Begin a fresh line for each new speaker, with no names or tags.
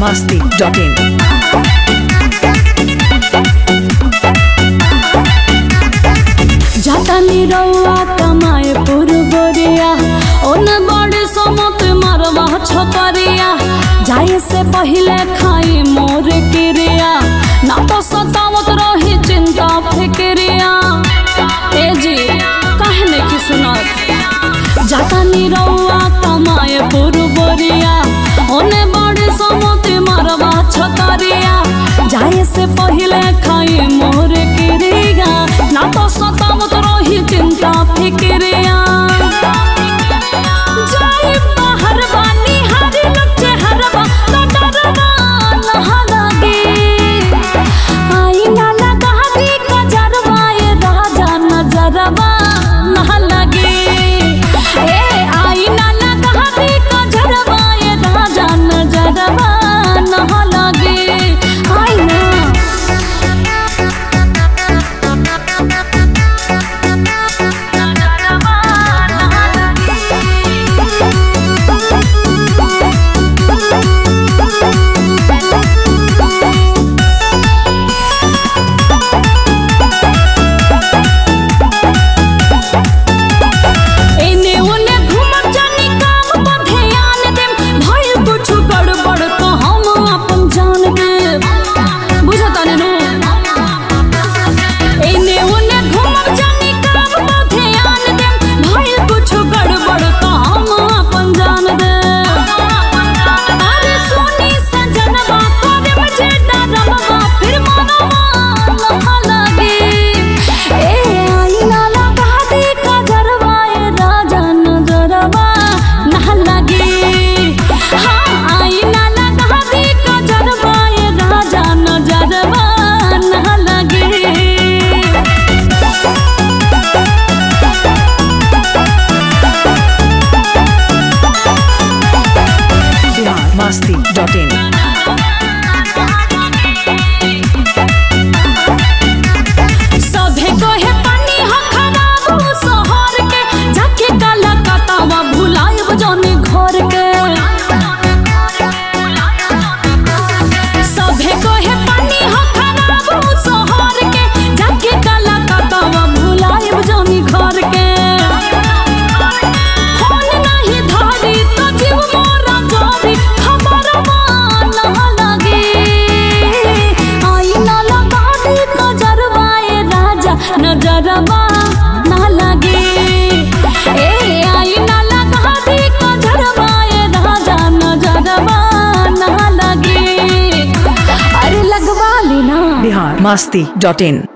biharmasti.in
जातानी रउआ कमाए पुरबरिया ओन बड़े समत मरवा छतरिया जाए से पहले खाई मोर किरिया ना तो सतावत रही चिंता फिक्रिया ए जी कहने की सुनत जातानी रउआ कमाए पुरबरिया ओन बड़े समत मरवा छतरिया जाए से पहले खाई मोर किरिया ना तो सतावत रही चिंता फिक्रिया जाए बाहर बानी हरी लगे हरवा तो डरवा नहा लगे आई ना लगा दी कजरवा ये राजा नजरवा नहा लगे ए आई ना लगा दी कजरवा ये राजा नजरवा नहा लगे आई ना
biharmasti.in
सभे कहे पानी ह खराब शहर के जाके काला कतावा भुलायब जाने घर के सभे कहे पानी ह खराब शहर के जाके काला कतावा भुलायब जाने घर के फोन नहीं धरी तो जीव मोरा जोरी खबरवा ना लगे आई ना लगा दी नजरवा ये राजा नजरवा ना लगे ए आई ना लगा दी नजरवा ये राजा नजरवा ना लगे अरे लगवा लेना
biharmasti.in